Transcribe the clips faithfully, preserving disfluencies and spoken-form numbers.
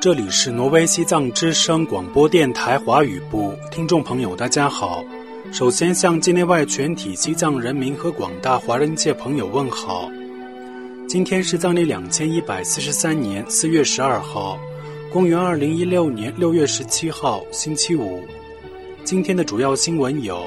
这里是挪威西藏之声广播电台华语部，听众朋友大家好。首先向境内外全体西藏人民和广大华人界朋友问好。今天是藏历两千一百四十三年四月十二号，公元二零一六年六月十七号，星期五。今天的主要新闻有：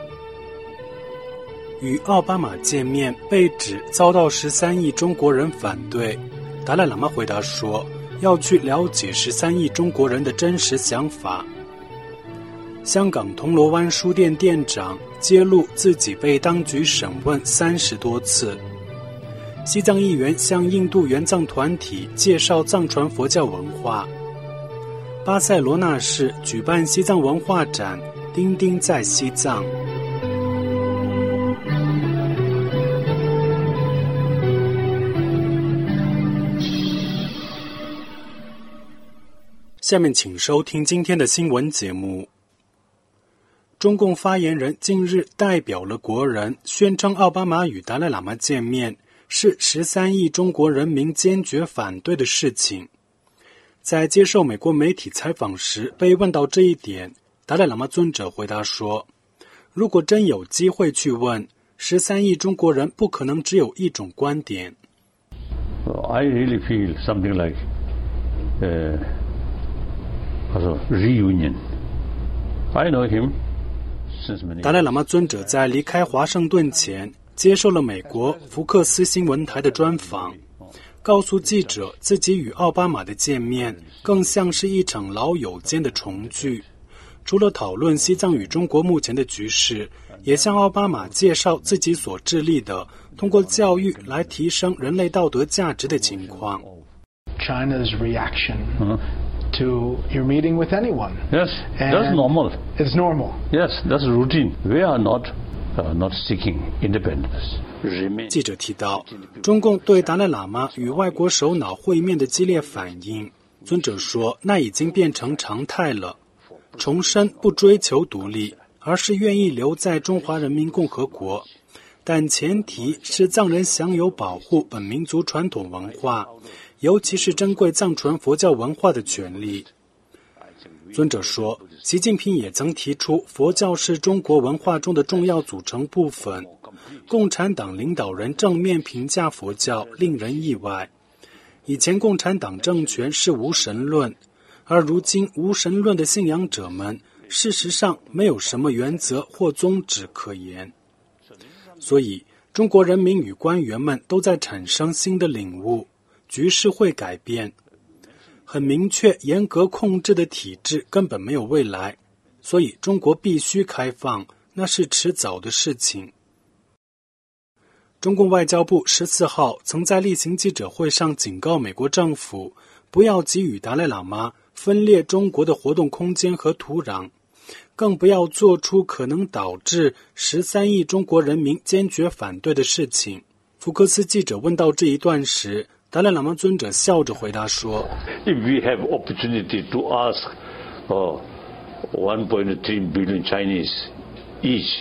与奥巴马见面被指遭到十三亿中国人反对，达赖喇嘛回答说要去了解十三亿中国人的真实想法。香港铜锣湾书店店长揭露自己被当局审问三十多次。西藏议员向印度援藏团体介绍藏传佛教文化。巴塞罗那市举办西藏文化展，丁丁在西藏。下面请收听今天的新闻节目。中共发言人近日代表了国人，宣称奥巴马与达赖喇嘛见面是十三亿中国人民坚决反对的事情。在接受美国媒体采访时被问到这一点，达赖喇嘛尊者回答说，如果真有机会去问，十三亿中国人不可能只有一种观点。 I really feel something like uh, reunion. I know him since many years. 达赖喇嘛尊者在离开华盛顿前接受了美国福克斯新闻台的专访，告诉记者自己与奥巴马的见面更像是一场老友间的重聚。除了讨论西藏与中国目前的局势，也向奥巴马介绍自己所致力的通过教育来提升人类道德价值的情况。 China's reaction、uh-huh. to your meeting with anyone. Yes, that's normal. It's normal. Yes, that's routine. We are not、uh, not seeking independence. 记者提到，中共对达赖喇嘛与外国首脑会面的激烈反应，尊者说那已经变成常态了，重申不追求独立，而是愿意留在中华人民共和国，但前提是藏人享有保护本民族传统文化，尤其是珍贵藏传佛教文化的权利。尊者说，习近平也曾提出佛教是中国文化中的重要组成部分。共产党领导人正面评价佛教令人意外。以前共产党政权是无神论，而如今无神论的信仰者们事实上没有什么原则或宗旨可言。所以中国人民与官员们都在产生新的领悟，局势会改变。很明确，严格控制的体制根本没有未来，所以中国必须开放，那是迟早的事情。中共外交部十四号曾在例行记者会上警告美国政府，不要给予达赖喇嘛分裂中国的活动空间和土壤，更不要做出可能导致十三亿中国人民坚决反对的事情。福克斯记者问到这一段时，达赖喇嘛尊者笑着回答说 If we have opportunity to ask uh, one point three billion Chinese each,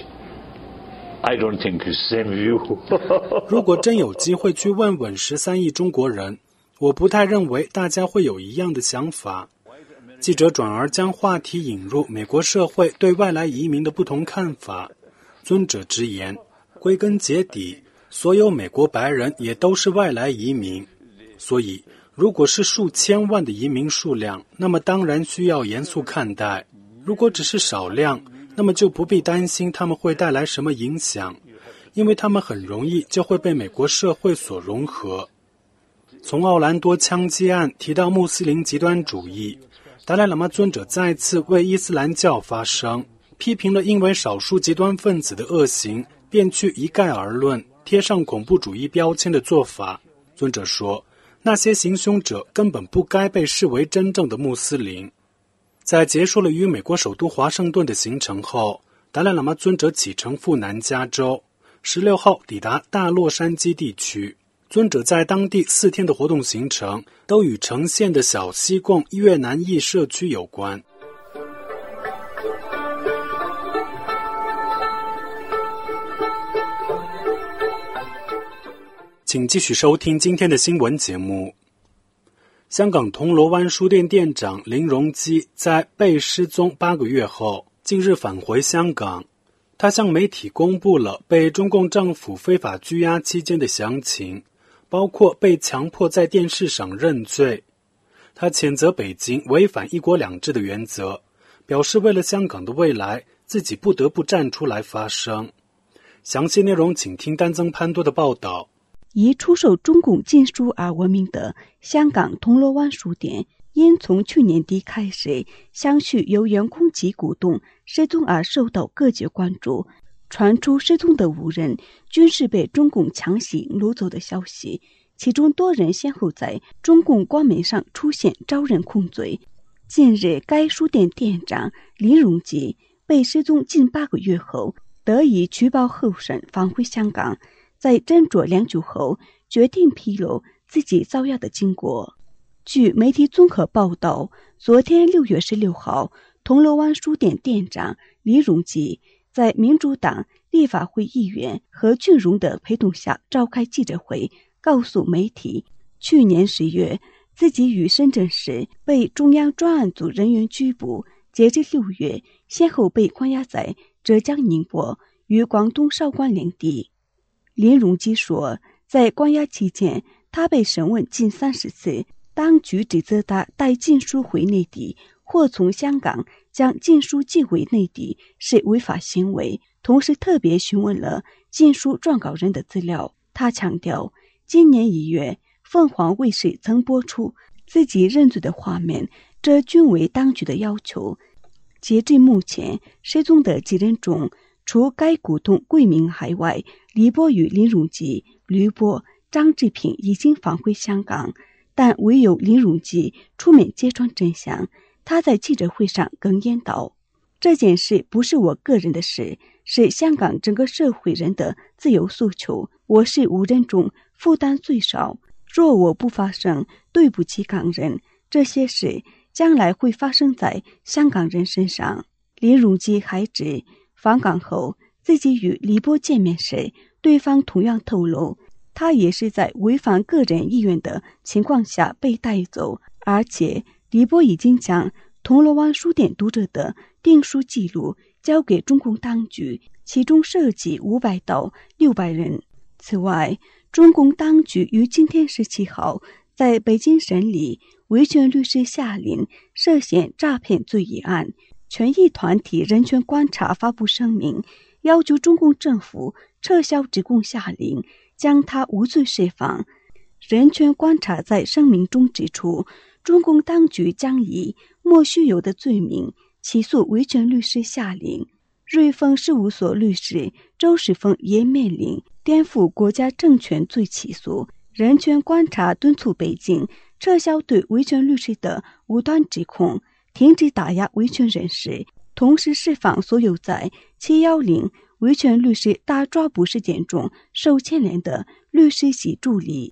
I don't think it's same view. 如果真有机会去问问十三亿中国人，我不太认为大家会有一样的想法。记者转而将话题引入美国社会对外来移民的不同看法。尊者直言，归根结底，所有美国白人也都是外来移民，所以如果是数千万的移民数量，那么当然需要严肃看待。如果只是少量，那么就不必担心他们会带来什么影响，因为他们很容易就会被美国社会所融合。从奥兰多枪击案提到穆斯林极端主义，达赖喇嘛尊者再次为伊斯兰教发声，批评了因为少数极端分子的恶行便去一概而论，贴上恐怖主义标签的做法。尊者说，那些行凶者根本不该被视为真正的穆斯林。在结束了与美国首都华盛顿的行程后，达赖喇嘛尊者启程赴南加州，十六号抵达大洛杉矶地区。尊者在当地四天的活动行程都与呈现的小西贡越南裔社区有关。请继续收听今天的新闻节目。 香港铜锣湾书店店长林荣基在被失踪八个月后，近日返回香港。他向媒体公布了被中共政府非法拘押期间的详情，包括被强迫在电视上认罪。他谴责北京违反一国两制的原则，表示为了香港的未来，自己不得不站出来发声。详细内容请听丹增潘多的报道。 以出售中共禁书而闻名的香港铜锣湾书店，因从去年底开始相续由员工及股东失踪而受到各界关注，传出失踪的五人均是被中共强行掳走的消息，其中多人先后在中共官媒上出现招认控罪。近日，该书店店长林荣基被失踪近八个月后，得以取保候审返回香港，在斟酌良久后，决定披露自己遭押的经过。据媒体综合报道，昨天六月十六号，铜锣湾书店店长李荣基在民主党立法会议员何俊荣的陪同下召开记者会，告诉媒体，去年十月自己于深圳时被中央专案组人员拘捕，截至六月先后被关押在浙江宁波与广东韶关两地。林荣基说，在关押期间，他被审问近三十次，当局指责他带禁书回内地或从香港将禁书寄回内地是违法行为，同时特别询问了禁书撰稿人的资料。他强调，今年一月凤凰卫视曾播出自己认罪的画面，这均为当局的要求。截至目前，失踪的几人中，除该股东桂明海外，李波与林荣基、吕波、张志平已经返回香港，但唯有林荣基出面揭穿真相。他在记者会上哽咽道，这件事不是我个人的事，是香港整个社会人的自由诉求，我是五人中负担最少，若我不发声，对不起港人，这些事将来会发生在香港人身上。林荣基还指，返港后自己与李波见面时，对方同样透露，他也是在违反个人意愿的情况下被带走，而且李波已经将铜锣湾书店读者的订书记录交给中共当局，其中涉及五百到六百人。此外，中共当局于今天十七号在北京审理维权律师夏林涉嫌诈骗罪一案，权益团体人权观察发布声明，要求中共政府撤销指控夏林，将他无罪释放。人权观察在声明中指出，中共当局将以莫须有的罪名起诉维权律师夏林。瑞丰事务所律师周世峰也面临颠覆国家政权罪起诉。人权观察敦促北京撤销对维权律师的无端指控，停止打压维权人士，同时释放所有在七一零维权律师大抓捕事件中受牵连的律师系助理。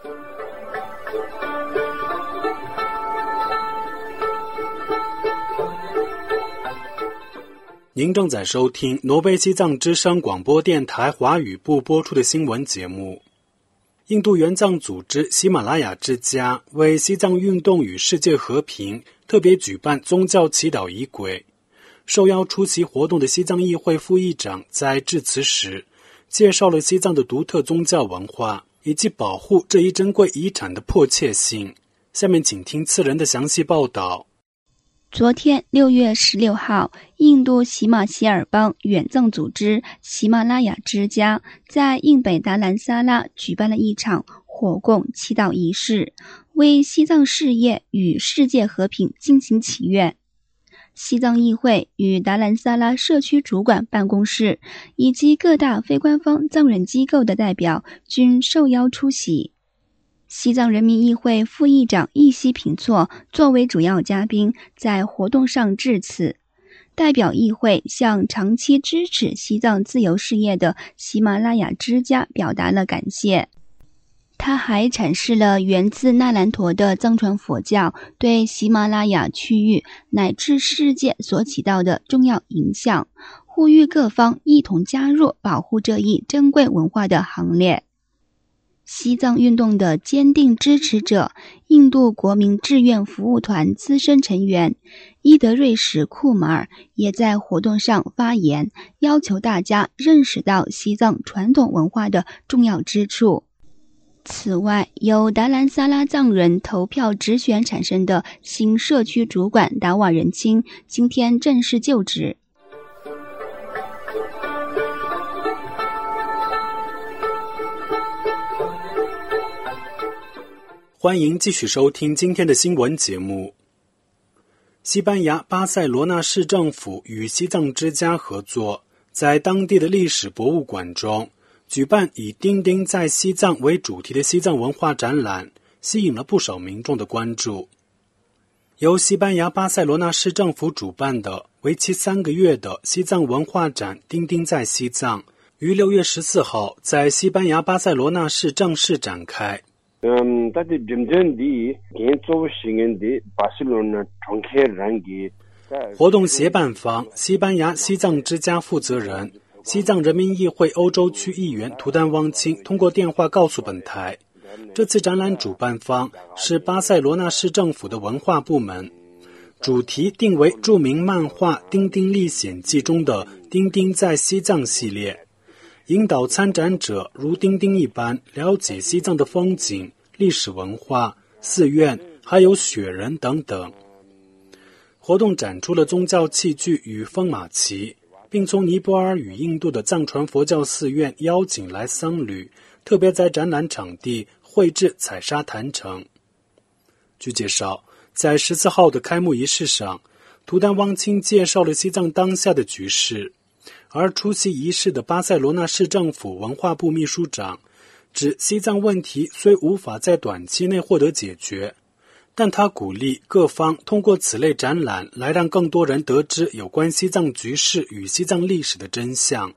您正在收听挪威西藏之声广播电台华语部播出的新闻节目。印度援藏组织喜马拉雅之家为西藏运动与世界和平特别举办宗教祈祷仪轨。受邀出席活动的西藏议会副议长在致辞时，介绍了西藏的独特宗教文化以及保护这一珍贵遗产的迫切性。下面请听次人的详细报道。 昨天六月十六号，印度喜马偕尔邦援藏组织喜马拉雅之家在印北达兰萨拉举办了一场火供祈祷仪式，为西藏事业与世界和平进行祈愿。西藏议会与达兰萨拉社区主管办公室以及各大非官方藏人机构的代表均受邀出席。西藏人民议会副议长易西平措作为主要嘉宾，在活动上致辞，代表议会向长期支持西藏自由事业的喜马拉雅之家表达了感谢。他还阐释了源自那兰陀的藏传佛教对喜马拉雅区域乃至世界所起到的重要影响，呼吁各方一同加入保护这一珍贵文化的行列。 西藏运动的坚定支持者，印度国民志愿服务团资深成员伊德瑞什·库马尔也在活动上发言，要求大家认识到西藏传统文化的重要之处。此外，由达兰萨拉藏人投票直选产生的新社区主管达瓦仁钦今天正式就职。 欢迎继续收听今天的新闻节目。西班牙巴塞罗那市政府与西藏之家合作，在当地的历史博物馆中举办以丁丁在西藏为主题的西藏文化展览，吸引了不少民众的关注。由西班牙巴塞罗那市政府主办的为期三个月的西藏文化展丁丁在西藏，于六月十四号在西班牙巴塞罗那市正式展开。 嗯，但是真正的建筑型的巴塞罗那重开人的活动协办方西班牙西藏之家负责人、西藏人民议会欧洲区议员图丹汪钦通过电话告诉本台，这次展览主办方是巴塞罗那市政府的文化部门，主题定为著名漫画《丁丁历险记》中的丁丁在西藏系列，引导参展者如丁丁一般了解西藏的风景、历史文化、寺院，还有雪人等等。活动展出了宗教器具与风马旗，并从尼泊尔与印度的藏传佛教寺院邀请来僧侣，特别在展览场地绘制采砂坛城。据介绍，在十四号的开幕仪式上，图丹汪钦介绍了西藏当下的局势，而出席仪式的巴塞罗那市政府文化部秘书长指，西藏问题虽无法在短期内获得解决，但他鼓励各方通过此类展览来让更多人得知有关西藏局势与西藏历史的真相。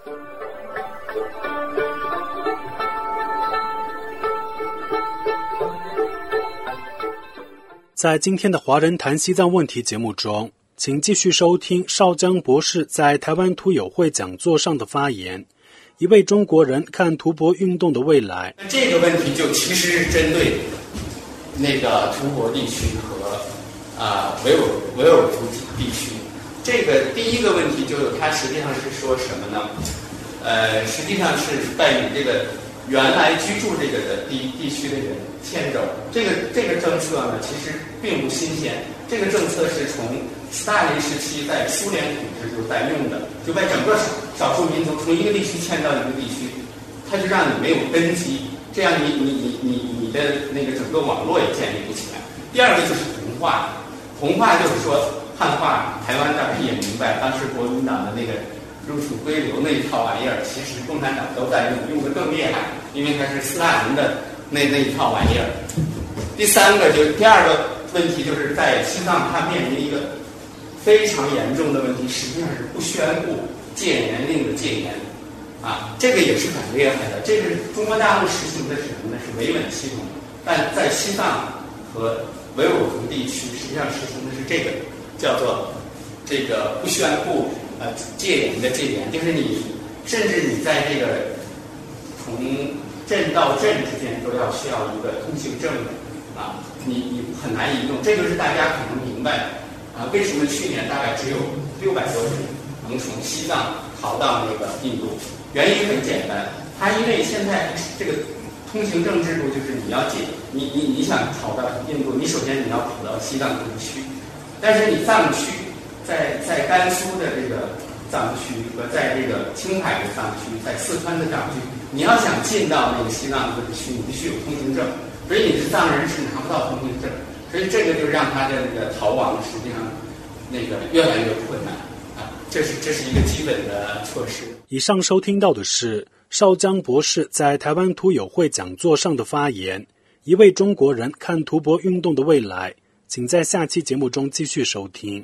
在今天的华人谈西藏问题节目中，请继续收听邵江博士在台湾图友会讲座上的发言，一位中国人看图博运动的未来。 这个问题就其实是针对那个图博地区和啊维吾维吾尔族地区。这个第一个问题就是它实际上是说什么呢？呃，实际上是在与这个原来居住这个的地地区的人迁走。这个这个政策呢，其实并不新鲜。这个政策是从斯大林时期在苏联统治就在用的，就把整个少数民族从一个地区迁到一个地区，它就让你没有根基，这样你你你你你的那个整个网络也建立不起来。第二个就是同化，同化就是说汉化，台湾当时也明白，当时国民党的那个入土归流那一套玩意儿，其实共产党都在用，用的更厉害，因为它是斯大林的那那一套玩意儿。第三个就第二个问题就是在西藏，它面临一个非常严重的问题，实际上是不宣布戒严令的戒严啊，这个也是很厉害的。这个中国大陆实行的是什么呢？是维稳系统，但在西藏和维吾尔族地区实际上实行的是这个叫做这个不宣布呃戒严的戒严，就是你甚至你在这个从镇到镇之间都要需要一个通行证的啊，你你很难移动。这就是大家可能明白啊，为什么去年大概只有六百多人能从西藏逃到那个印度？原因很简单，它因为现在这个通行证制度就是你要进，你你你想逃到印度，你首先你要跑到西藏地区，但是你藏区在在甘肃的这个藏区和在这个青海的藏区，在四川的藏区，你要想进到那个西藏地区，你必须有通行证，所以你是藏人是拿不到通行证，所以这个就让他的那个逃亡实际上那个越来越困难啊，这是这是一个基本的措施。 以上收听到的是邵江博士在台湾图友会讲座上的发言，一位中国人看图博运动的未来，请在下期节目中继续收听。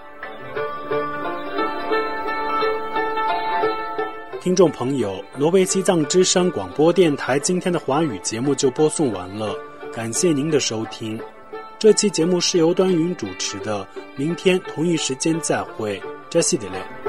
听众朋友，挪威西藏之声广播电台今天的华语节目就播送完了，感谢您的收听。这期节目是由端云主持的，明天同一时间再会，这是的嘞。